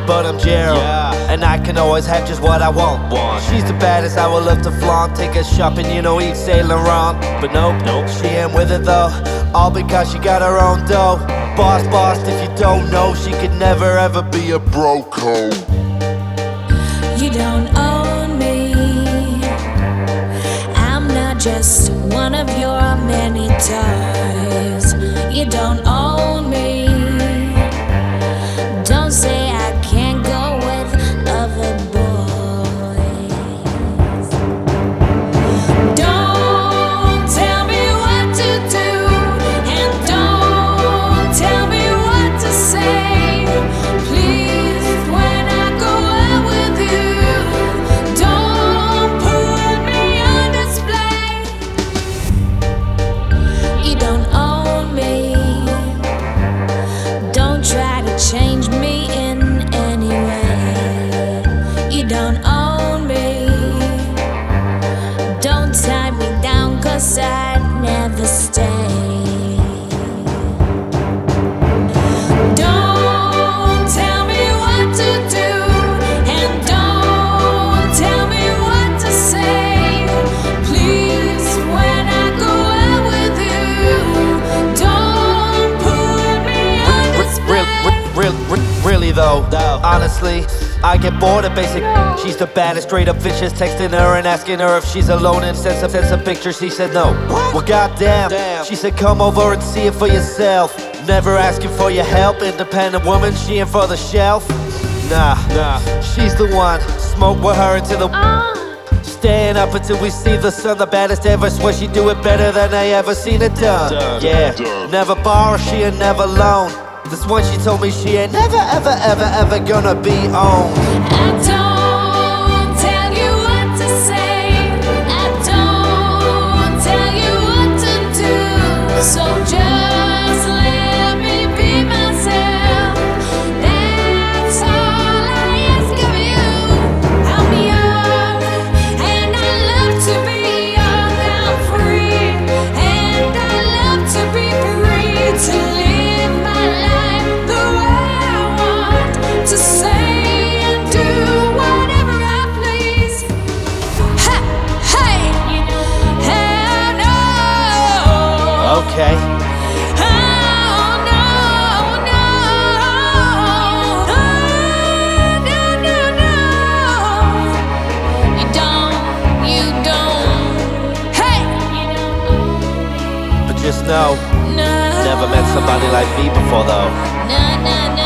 but I'm Gerald, and I can always have just what I want. She's the baddest, I would love to flaunt. Take her shopping, you know, eat Saint Laurent. But nope, she ain't with it though. All because she got her own dough. Boss, if you don't know, she could never ever be a broke hoe. You don't own me. I'm not just one of your many toys. You don't own me. Don't say I can't go with other boys. Don't tell me what to do, and don't tell me what to say. Please, when I go out with you, don't put me on display. You don't own me. Don't try to change me in any way. You don't own me. Don't tie me down, 'cause I'd never stay. Don't tell me what to do, and don't tell me what to say. Please, when I go out with you, don't put me on display. Really though, honestly, I get bored of basic. She's the baddest, straight up vicious. Texting her and asking her if she's alone and sends a picture. She said no. Well, goddamn. She said come over and see it for yourself. Never asking for your help. Independent woman, she ain't for the shelf. Nah, she's the one. Smoke with her until the staying up until we see the sun. The baddest ever, swear she do it better than I ever seen it done. Yeah, never borrow, she ain't never loan. This one she told me she ain't never ever gonna be owned. I don't tell you what to say. I don't tell you what to do. So just let me be myself. That's all I ask of you. I'm young and I love to be young. I'm free and I love to be free to live my life the way I want, to say and do whatever I please. Ha, hey, hell no. Okay. Oh no, no. Oh, no. You don't. Hey. But just know, No. never met somebody like me before though. No.